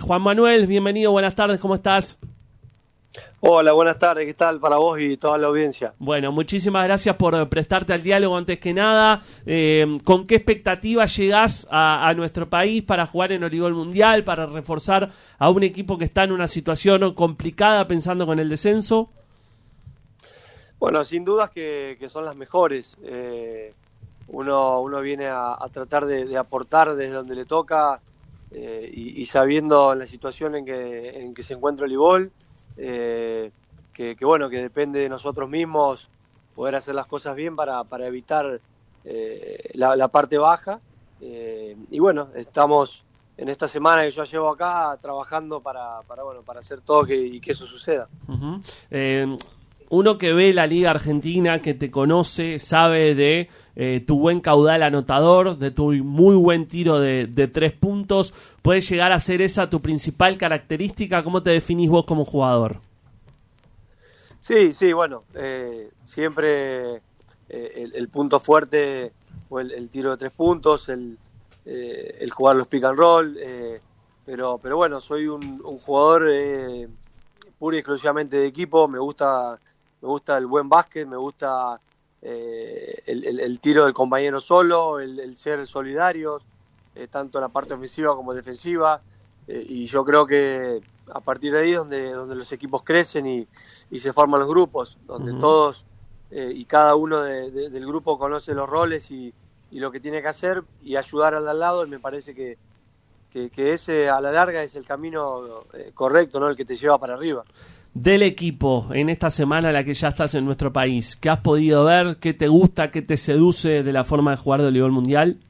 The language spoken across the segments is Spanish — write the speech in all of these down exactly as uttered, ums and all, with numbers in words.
Juan Manuel, bienvenido, buenas tardes, ¿cómo estás? Hola, buenas tardes, ¿qué tal para vos y toda la audiencia? Bueno, muchísimas gracias por prestarte al diálogo antes que nada. Eh, ¿Con qué expectativa llegás a, a nuestro país para jugar en Voleibol Mundial, para reforzar a un equipo que está en una situación complicada pensando con el descenso? Bueno, sin dudas que, que son las mejores. Eh, uno, uno viene a, a tratar de, de aportar desde donde le toca eh, y, y sabiendo la situación en que, en que se encuentra el voleibol. Eh, que, que bueno, que depende de nosotros mismos poder hacer las cosas bien para, para evitar eh, la, la parte baja. Eh, y bueno, estamos en esta semana que yo llevo acá trabajando para, para, bueno, para hacer todo que, y que eso suceda. Uh-huh. Eh, uno que ve la Liga Argentina, que te conoce, sabe de eh, tu buen caudal anotador, de tu muy buen tiro de, de tres puntos. ¿Puede llegar a ser esa tu principal característica? ¿Cómo te definís vos como jugador? Sí, sí, bueno, eh, siempre eh, el, el punto fuerte fue el, el tiro de tres puntos, el, eh, el jugar los pick and roll, eh, pero, pero bueno, soy un, un jugador eh, pura y exclusivamente de equipo. Me gusta, me gusta el buen básquet, me gusta eh, el, el, el tiro del compañero solo, el, el ser solidarios, eh, tanto en la parte ofensiva como defensiva, eh, y yo creo que a partir de ahí es donde, donde los equipos crecen y, y se forman los grupos, donde uh-huh. todos eh, y cada uno de, de, del grupo conoce los roles y, y lo que tiene que hacer y ayudar al de al lado, y me parece que, que, que ese a la larga es el camino eh, correcto, ¿no? El que te lleva para arriba. Del equipo, en esta semana en la que ya estás en nuestro país, ¿qué has podido ver? ¿Qué te gusta? ¿Qué te seduce de la forma de jugar de voleibol mundial?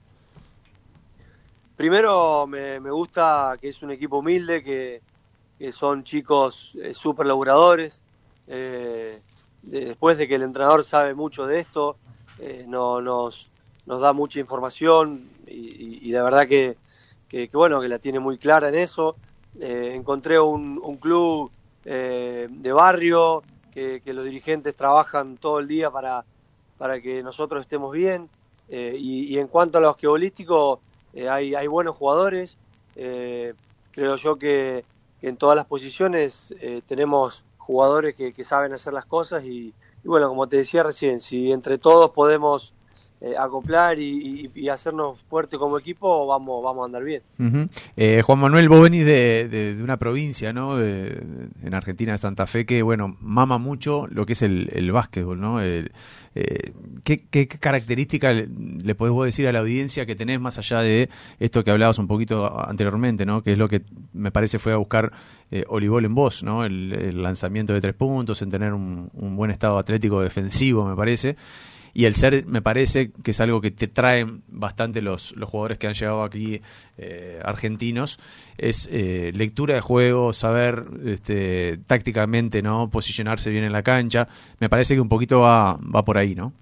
Primero me, me gusta que es un equipo humilde, que, que son chicos eh, súper laburadores. Eh, de, después de que el entrenador sabe mucho de esto, eh, no, nos, nos da mucha información y, y, y la verdad que, que, que bueno, que la tiene muy clara en eso. Eh, encontré un, un club eh, de barrio, que, que los dirigentes trabajan todo el día para, para que nosotros estemos bien. Eh, y, y en cuanto a los basquetbolísticos, eh, hay, hay buenos jugadores. Eh, creo yo que, que en todas las posiciones eh, tenemos jugadores que, que saben hacer las cosas y, y bueno, como te decía recién, si entre todos podemos eh, acoplar y, y, y hacernos fuerte como equipo, vamos vamos a andar bien. Uh-huh. eh, Juan Manuel, vos venís de, de, de una provincia, ¿no? De, de, en Argentina, de Santa Fe, que bueno, mama mucho lo que es el, el básquetbol, ¿no? El, eh, ¿qué, qué características le, le podés vos decir a la audiencia que tenés más allá de esto que hablabas un poquito anteriormente, ¿no? Que es lo que me parece fue a buscar eh, voleibol en vos, ¿no? El, el lanzamiento de tres puntos, en tener un, un buen estado atlético defensivo, me parece. Y el ser, me parece que es algo que te traen bastante los, los jugadores que han llegado aquí eh, argentinos, es eh, lectura de juego, saber este, tácticamente, ¿no? Posicionarse bien en la cancha. Me parece que un poquito va, va por ahí, ¿no?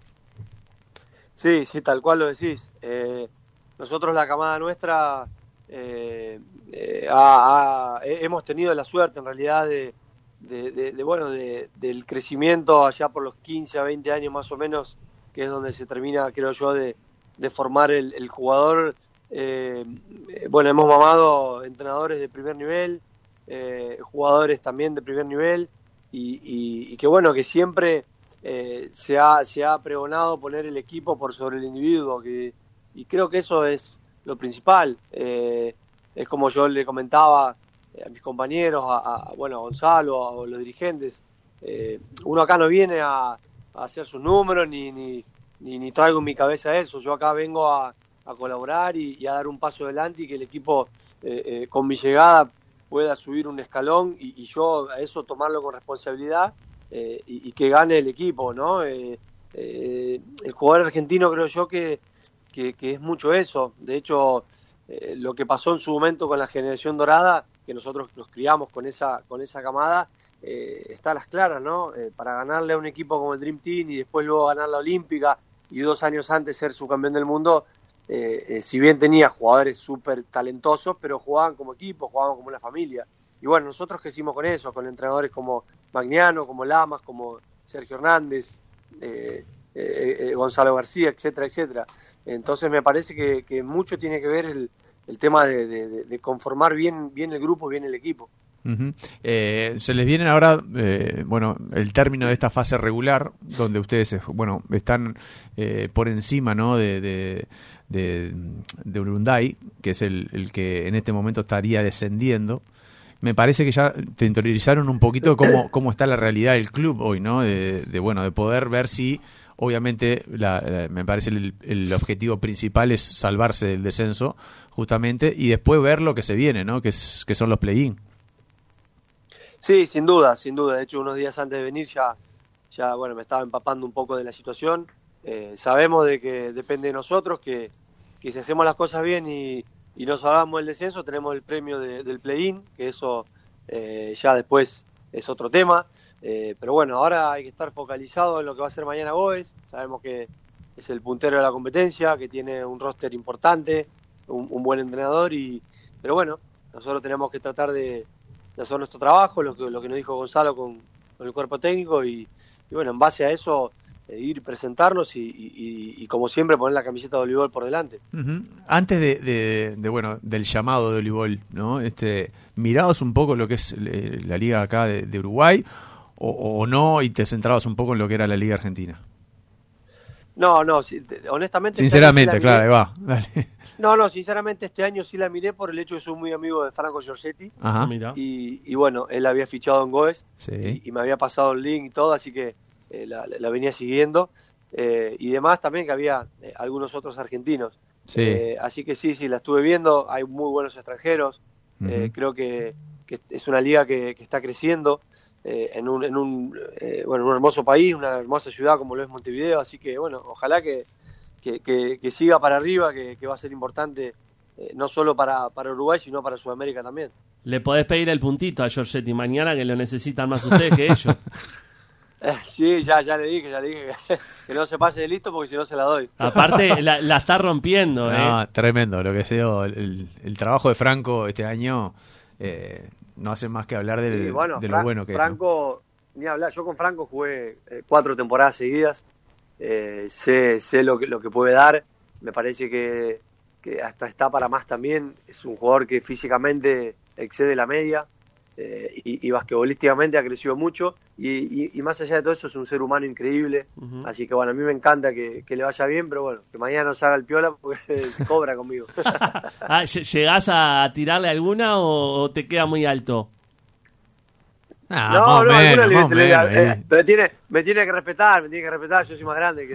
Sí, sí, tal cual lo decís. Eh, nosotros, la camada nuestra, eh, eh, ha, ha, hemos tenido la suerte, en realidad, de, de, de, de bueno, de, del crecimiento allá por los quince a veinte años más o menos, que es donde se termina, creo yo, de, de formar el, el jugador. Eh, bueno, hemos mamado entrenadores de primer nivel, eh, jugadores también de primer nivel, y, y, y que bueno, que siempre eh, se, ha, se ha pregonado poner el equipo por sobre el individuo, que, y creo que eso es lo principal. Eh, es como yo le comentaba a mis compañeros, a, a, bueno, a Gonzalo, a los dirigentes, eh, uno acá no viene a a hacer sus números, ni, ni, ni, ni traigo en mi cabeza eso. Yo acá vengo a, a colaborar y, y a dar un paso adelante y que el equipo eh, eh, con mi llegada pueda subir un escalón y, y yo a eso tomarlo con responsabilidad eh, y, y que gane el equipo, ¿no? Eh, eh, el jugador argentino creo yo que, que, que es mucho eso. De hecho, eh, lo que pasó en su momento con la generación dorada, que nosotros nos criamos con esa, con esa camada, Eh, está a las claras, ¿no? Eh, para ganarle a un equipo como el Dream Team y después luego ganar la Olímpica y dos años antes ser subcampeón del mundo, eh, eh, si bien tenía jugadores súper talentosos, pero jugaban como equipo, jugaban como una familia. Y bueno, nosotros crecimos con eso, con entrenadores como Magnano, como Lamas, como Sergio Hernández, eh, eh, eh, Gonzalo García, etcétera, etcétera. Entonces me parece que, que mucho tiene que ver el, el tema de, de, de conformar bien, bien el grupo, bien el equipo. Uh-huh. Eh, se les viene ahora, eh, bueno, el término de esta fase regular, donde ustedes, bueno, están eh, por encima, ¿no?, de, de, de, de Urunday, que es el, el que en este momento estaría descendiendo. Me parece que ya te interiorizaron un poquito de cómo, cómo está la realidad del club hoy, ¿no? De, de bueno, de poder ver si, obviamente, la, la, me parece el, el objetivo principal es salvarse del descenso, justamente, y después ver lo que se viene, ¿no? Que, es, que son los play-in. Sí, sin duda, sin duda. De hecho, unos días antes de venir ya, ya bueno, me estaba empapando un poco de la situación. Eh, sabemos de que depende de nosotros, que, que si hacemos las cosas bien y, y nos salvamos del descenso, tenemos el premio de, del play-in, que eso eh, ya después es otro tema. Eh, pero bueno, ahora hay que estar focalizado en lo que va a ser mañana Goes. Sabemos que es el puntero de la competencia, que tiene un roster importante, un, un buen entrenador, y pero bueno, nosotros tenemos que tratar de de hacer nuestro trabajo, lo que, lo que nos dijo Gonzalo con, con el cuerpo técnico y, y bueno, en base a eso eh, ir presentarnos y, y, y, y como siempre poner la camiseta de voleibol por delante. Uh-huh. Antes de, de, de bueno del llamado de voleibol, ¿no? Este, mirados un poco lo que es eh, la liga acá de, de Uruguay o, o no, y te centrabas un poco en lo que era la liga argentina. No, no, sí, honestamente. Sinceramente, claro, ahí va. Dale. No, no, sinceramente este año sí la miré por el hecho de que soy muy amigo de Franco Giorgetti. Ajá. Y, y bueno, él había fichado en Goes, sí. y, y me había pasado el link y todo, así que eh, la, la venía siguiendo. Eh, y demás también que había eh, algunos otros argentinos. Sí. Eh, así que sí, sí, la estuve viendo, hay muy buenos extranjeros. Uh-huh. eh, creo que, que es una liga que, que está creciendo eh, en un, en un eh, bueno, un hermoso país, una hermosa ciudad como lo es Montevideo, así que bueno, ojalá que Que, que, que siga para arriba, que, que va a ser importante eh, no solo para, para Uruguay, sino para Sudamérica también. Le podés pedir el puntito a Giorgetti mañana, que lo necesitan más ustedes que ellos. Eh, sí, ya, ya le dije, ya le dije que, que no se pase de listo porque si no se la doy. Aparte, la, la está rompiendo. No, eh. Tremendo, lo que sea, el, el trabajo de Franco este año eh, no hace más que hablar de, sí, bueno, de Fran- lo bueno que Franco, es, ¿no? Ni hablar, yo con Franco jugué eh, cuatro temporadas seguidas. Eh, sé sé lo que lo que puede dar, me parece que, que hasta está para más también, es un jugador que físicamente excede la media eh, y, y basquetbolísticamente ha crecido mucho y, y, y más allá de todo eso es un ser humano increíble, uh-huh. Así que bueno, a mí me encanta que, que le vaya bien, pero bueno, que mañana no se haga el piola porque cobra conmigo. Ah, ¿llegás a tirarle alguna o, o te queda muy alto? Ah, no, no, menos, alguna le, menos, le, eh, pero tiene, me tiene que respetar, me tiene que respetar, yo soy más grande que...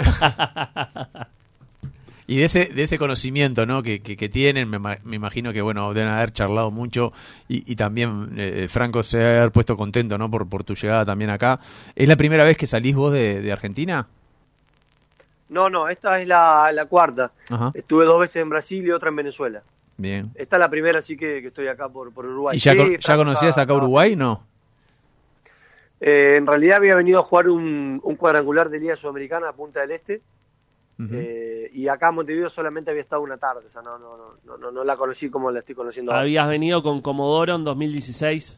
Y de ese, de ese conocimiento, ¿no?, que, que, que tienen, me, me imagino que, bueno, deben haber charlado mucho y, y también eh, Franco se debe haber puesto contento, ¿no?, por, por tu llegada también acá. ¿Es la primera vez que salís vos de, de Argentina? No, no, esta es la, la cuarta. Ajá. Estuve dos veces en Brasil y otra en Venezuela. Bien. Esta es la primera, así que, que estoy acá por, por Uruguay. ¿Y ya, sí, con, ya conocías acá Uruguay, no? Eh, en realidad había venido a jugar un, un cuadrangular de Liga Sudamericana a Punta del Este. Uh-huh. eh, y acá en Montevideo solamente había estado una tarde, o sea, no, no, no, no, no la conocí como la estoy conociendo ahora. ¿Habías venido con Comodoro en dos mil dieciséis?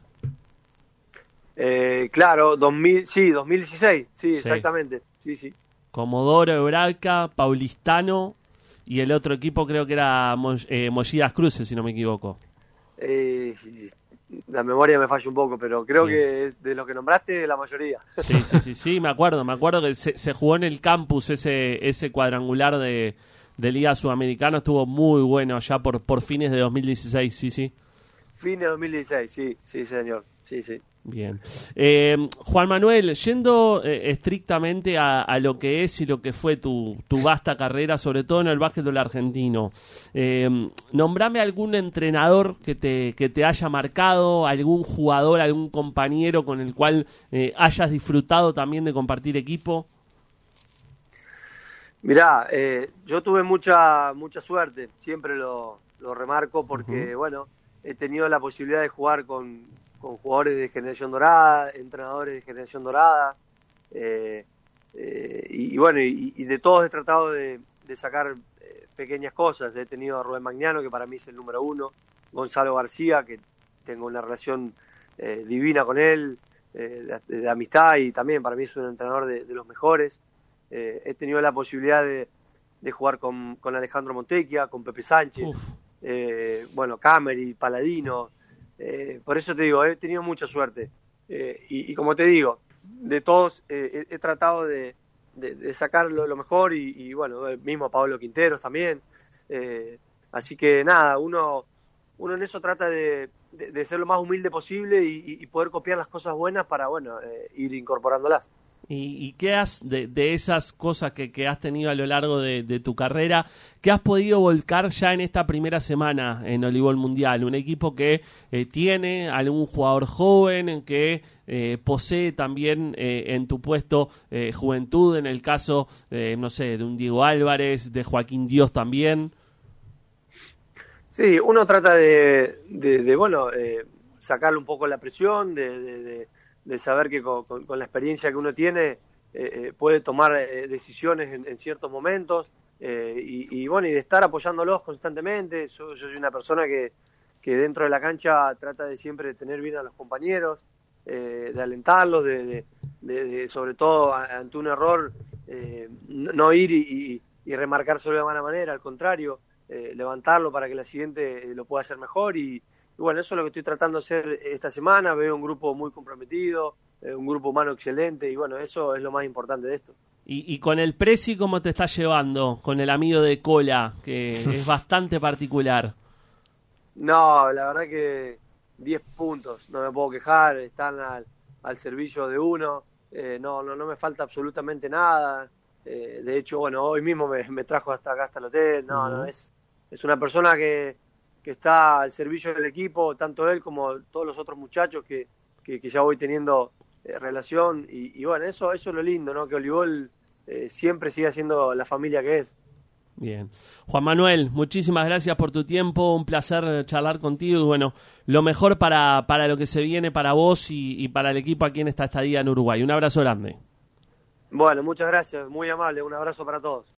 Eh, claro, dos mil, sí, dos mil dieciséis, sí, sí, exactamente, sí, sí. Comodoro, Hebraica, Paulistano y el otro equipo creo que era Mo- eh, Mollidas Cruces, si no me equivoco. Eh, la memoria me falla un poco, pero creo sí. que es de los que nombraste la mayoría. Sí, sí, sí, sí, me acuerdo, me acuerdo que se, se jugó en el campus ese ese cuadrangular de, de Liga Sudamericana, estuvo muy bueno allá por, por fines de dos mil dieciséis, sí, sí. Fines de dos mil dieciséis, sí, sí, señor, sí, sí. Bien. Eh, Juan Manuel, yendo eh, estrictamente a, a lo que es y lo que fue tu, tu vasta carrera, sobre todo en el básquetbol argentino, eh, nombrame algún entrenador que te, que te haya marcado, algún jugador, algún compañero con el cual eh, hayas disfrutado también de compartir equipo. Mirá, eh, yo tuve mucha mucha suerte, siempre lo, lo remarco porque, uh-huh. bueno, he tenido la posibilidad de jugar con... con jugadores de generación dorada, entrenadores de generación dorada, eh, eh, y, y bueno, y, y de todos he tratado de, de sacar eh, pequeñas cosas. He tenido a Rubén Magnano, que para mí es el número uno, Gonzalo García, que tengo una relación eh, divina con él, eh, de, de amistad, y también para mí es un entrenador de, de los mejores. Eh, he tenido la posibilidad de, de jugar con, con Alejandro Montecchia, con Pepe Sánchez, eh, bueno, Cameri, Paladino, eh, por eso te digo, he tenido mucha suerte. Eh, y, y como te digo, de todos eh, he, he tratado de, de, de sacar lo, lo mejor y, y bueno, el mismo Pablo Quinteros también. Eh, así que nada, uno, uno en eso trata de, de, de ser lo más humilde posible y, y poder copiar las cosas buenas para, bueno, eh, ir incorporándolas. ¿Y, y qué has, de, de esas cosas que, que has tenido a lo largo de, de tu carrera, qué has podido volcar ya en esta primera semana en Voleibol Mundial? Un equipo que eh, tiene algún jugador joven, que eh, posee también eh, en tu puesto eh, juventud, en el caso, eh, no sé, de un Diego Álvarez, de Joaquín Dios también. Sí, uno trata de, de, de bueno, eh, sacarle un poco la presión, de... de, de de saber que con, con, con la experiencia que uno tiene eh, puede tomar eh, decisiones en, en ciertos momentos eh, y, y bueno, y de estar apoyándolos constantemente. Yo, yo soy una persona que, que dentro de la cancha trata de siempre tener bien a los compañeros, eh, de alentarlos, de, de, de, de sobre todo ante un error eh, no ir y, y, y remarcar solo de mala manera, al contrario, eh, levantarlo para que la siguiente lo pueda hacer mejor y Y bueno, eso es lo que estoy tratando de hacer esta semana. Veo un grupo muy comprometido, eh, un grupo humano excelente y bueno, eso es lo más importante de esto. Y, y con el Presi, ¿cómo te estás llevando? Con el amigo de Cola, que es bastante particular. No, la verdad que diez puntos, no me puedo quejar, están al, al servicio de uno, eh, no, no, no me falta absolutamente nada. Eh, de hecho, bueno, hoy mismo me, me trajo hasta acá, hasta el hotel. No, uh-huh. no, es, es una persona que... que está al servicio del equipo, tanto él como todos los otros muchachos que, que, que ya voy teniendo eh, relación, y, y bueno, eso eso es lo lindo, ¿no? Que Voleibol eh, siempre siga siendo la familia que es. Bien. Juan Manuel, muchísimas gracias por tu tiempo, un placer charlar contigo, y bueno, lo mejor para, para lo que se viene para vos y, y para el equipo aquí en esta estadía en Uruguay. Un abrazo grande. Bueno, muchas gracias, muy amable, un abrazo para todos.